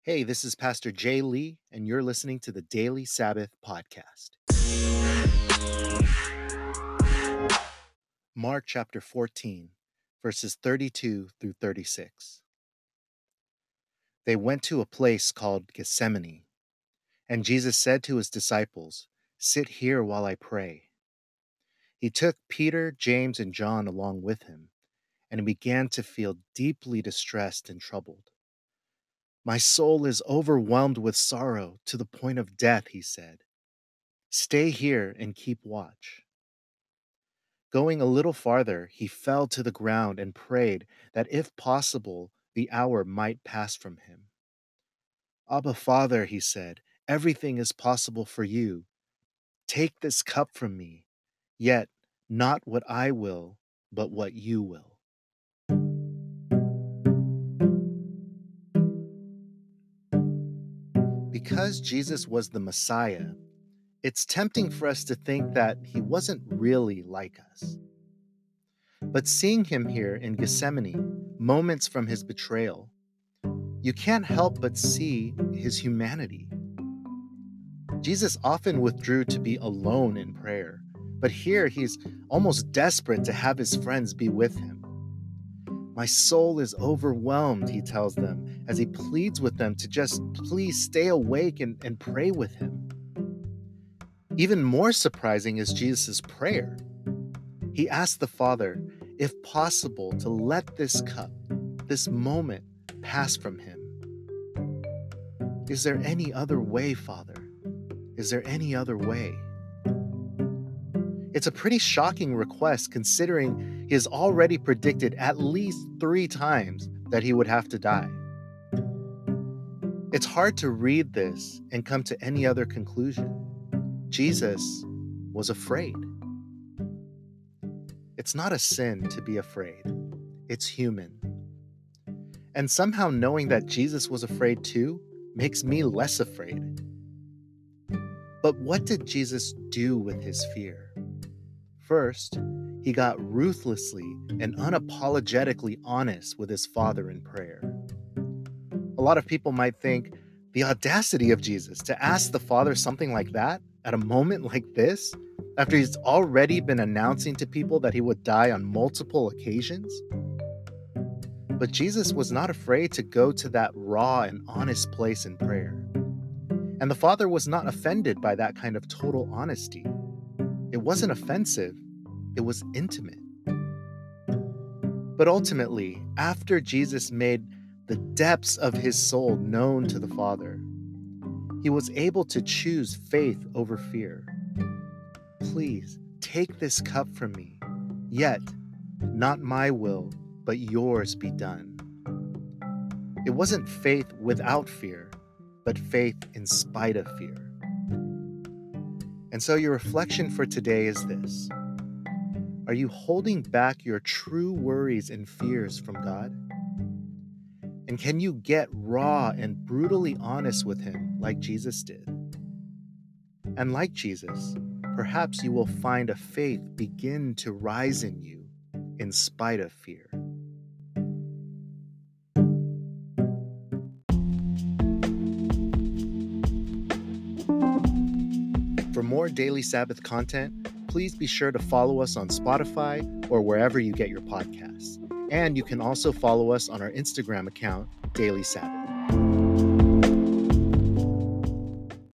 Hey, this is Pastor Jay Lee, and you're listening to the Daily Sabbath Podcast. Mark chapter 14, verses 32 through 36. They went to a place called Gethsemane, and Jesus said to his disciples, "Sit here while I pray." He took Peter, James, and John along with him, and he began to feel deeply distressed and troubled. "My soul is overwhelmed with sorrow to the point of death," he said. "Stay here and keep watch." Going a little farther, he fell to the ground and prayed that if possible, the hour might pass from him. "Abba, Father," he said, "everything is possible for you. Take this cup from me, yet not what I will, but what you will." Because Jesus was the Messiah, it's tempting for us to think that he wasn't really like us. But seeing him here in Gethsemane, moments from his betrayal, you can't help but see his humanity. Jesus often withdrew to be alone in prayer, but here he's almost desperate to have his friends be with him. "My soul is overwhelmed," he tells them, as he pleads with them to just please stay awake and pray with him. Even more surprising is Jesus' prayer. He asked the Father, if possible, to let this cup, this moment, pass from him. "Is there any other way, Father? Is there any other way?" It's a pretty shocking request considering he has already predicted at least 3 times that he would have to die. It's hard to read this and come to any other conclusion. Jesus was afraid. It's not a sin to be afraid. It's human. And somehow knowing that Jesus was afraid too makes me less afraid. But what did Jesus do with his fear? First, he got ruthlessly and unapologetically honest with his Father in prayer. A lot of people might think the audacity of Jesus to ask the Father something like that at a moment like this, after he's already been announcing to people that he would die on multiple occasions. But Jesus was not afraid to go to that raw and honest place in prayer. And the Father was not offended by that kind of total honesty. It wasn't offensive, it was intimate. But ultimately, after Jesus made the depths of his soul known to the Father, he was able to choose faith over fear. "Please take this cup from me, yet not my will, but yours be done." It wasn't faith without fear, but faith in spite of fear. And so your reflection for today is this: are you holding back your true worries and fears from God? And can you get raw and brutally honest with him like Jesus did? And like Jesus, perhaps you will find a faith begin to rise in you in spite of fear. For more Daily Sabbath content, please be sure to follow us on Spotify or wherever you get your podcasts. And you can also follow us on our Instagram account, Daily Sabbath.